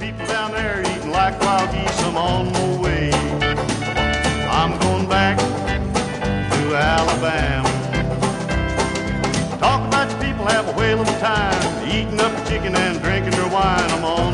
people down there eating like wild geese. I'm on my way. I'm going back to Alabama. Talk about your people have a whale of a time, eating up chicken and drinking their wine. I'm on